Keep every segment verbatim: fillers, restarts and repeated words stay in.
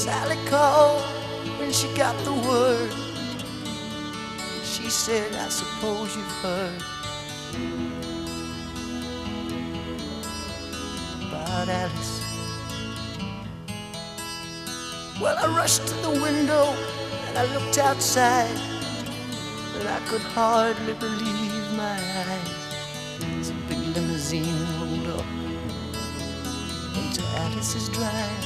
Sally called when she got the word. She said, I suppose you've heard about Alice. Well, I rushed to the window and I looked outside, but I could hardly believe my eyes as a big limousine rolled up into Alice's drive.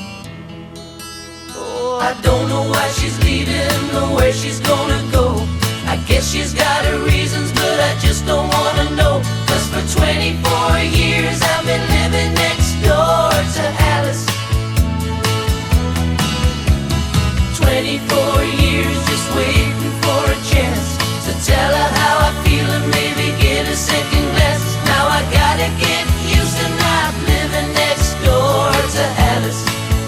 Oh, I don't know why she's leaving or where she's gonna go. I guess she's got her reasons, but I just don't wanna know. Cause for twenty-four years I've been living next door to Alice. Twenty-four years just waiting for a chance to tell her how I feel and maybe get a second glance. Now I gotta get used to not living next door to Alice.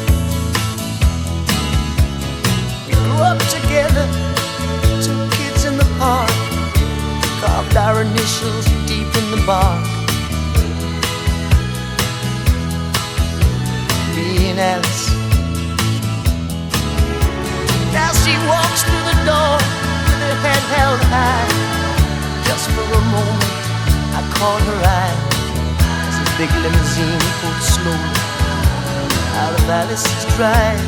We grew up together, two kids in the park, carved our initials deep in the bark. Me and Alice. Now she walks through the door with her head held high. Just for a moment I caught her eye as a big limousine pulled slowly out of Alice's drive.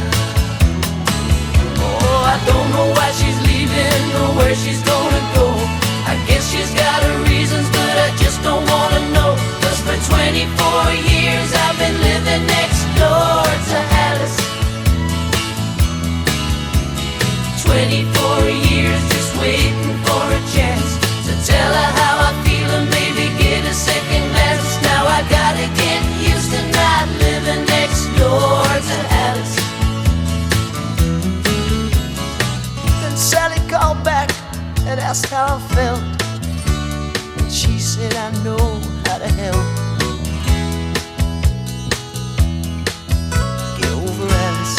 Oh, I don't know why she's leaving or where she's gonna go. I guess she's got her reasons, but I just don't wanna know. Cause for twenty-four years I've been living next door to Alice. Twenty-four years just waiting for a chance to tell her how I feel and maybe get a second glance. Now I gotta get used to not living next door to Alice. Then Sally called back and asked how I felt, and she said, I know how to help. Get over Alice.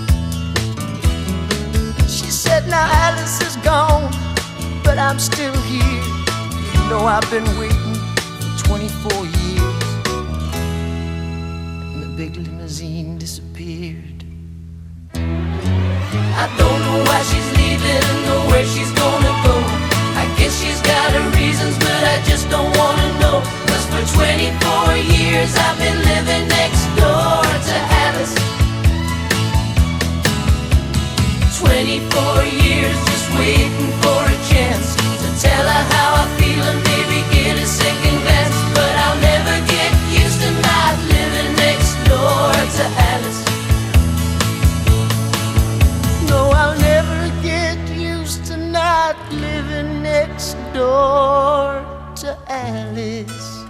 She said, now Alice is gone, but I'm still here. You know I've been waiting for twenty-four years. And the big limousine disappeared. I don't know why she's leaving or where she's gonna go. I guess she's got her reasons, but I just don't wanna know. Cause for twenty-four years I've been living next door to Alice. Twenty-four years just waiting for a chance to tell her how I feel and maybe get a second glance. But I'll never get used to not living next door to Alice. No, I'll never get used to not living next door to Alice.